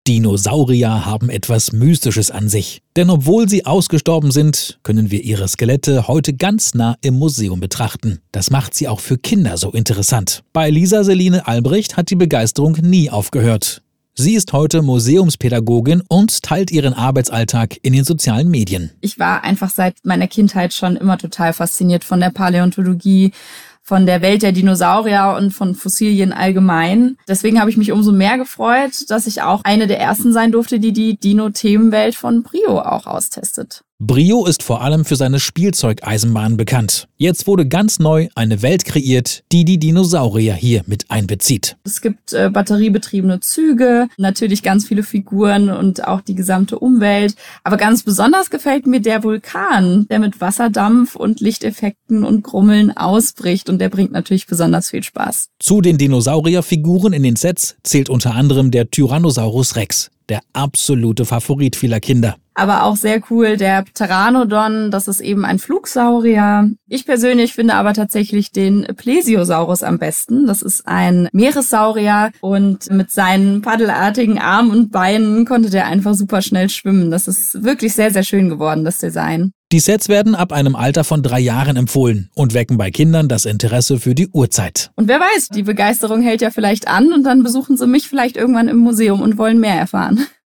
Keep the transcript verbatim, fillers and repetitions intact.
Dinosaurier haben etwas Mystisches an sich. Denn obwohl sie ausgestorben sind, können wir ihre Skelette heute ganz nah im Museum betrachten. Das macht sie auch für Kinder so interessant. Bei Lisa Seline Albrecht hat die Begeisterung nie aufgehört. Sie ist heute Museumspädagogin und teilt ihren Arbeitsalltag in den sozialen Medien. Ich war einfach seit meiner Kindheit schon immer total fasziniert von der Paläontologie, von der Welt der Dinosaurier und von Fossilien allgemein. Deswegen habe ich mich umso mehr gefreut, dass ich auch eine der ersten sein durfte, die die Dino-Themenwelt von Brio auch austestet. Brio ist vor allem für seine Spielzeugeisenbahn bekannt. Jetzt wurde ganz neu eine Welt kreiert, die die Dinosaurier hier mit einbezieht. Es gibt äh, batteriebetriebene Züge, natürlich ganz viele Figuren und auch die gesamte Umwelt. Aber ganz besonders gefällt mir der Vulkan, der mit Wasserdampf und Lichteffekten und Grummeln ausbricht. Und der bringt natürlich besonders viel Spaß. Zu den Dinosaurierfiguren in den Sets zählt unter anderem der Tyrannosaurus Rex, der absolute Favorit vieler Kinder. Aber auch sehr cool der Pteranodon, das ist eben ein Flugsaurier. Ich persönlich finde aber tatsächlich den Plesiosaurus am besten. Das ist ein Meeressaurier und mit seinen paddelartigen Armen und Beinen konnte der einfach super schnell schwimmen. Das ist wirklich sehr, sehr schön geworden, das Design. Die Sets werden ab einem Alter von drei Jahren empfohlen und wecken bei Kindern das Interesse für die Urzeit. Und wer weiß, die Begeisterung hält ja vielleicht an und dann besuchen sie mich vielleicht irgendwann im Museum und wollen mehr erfahren.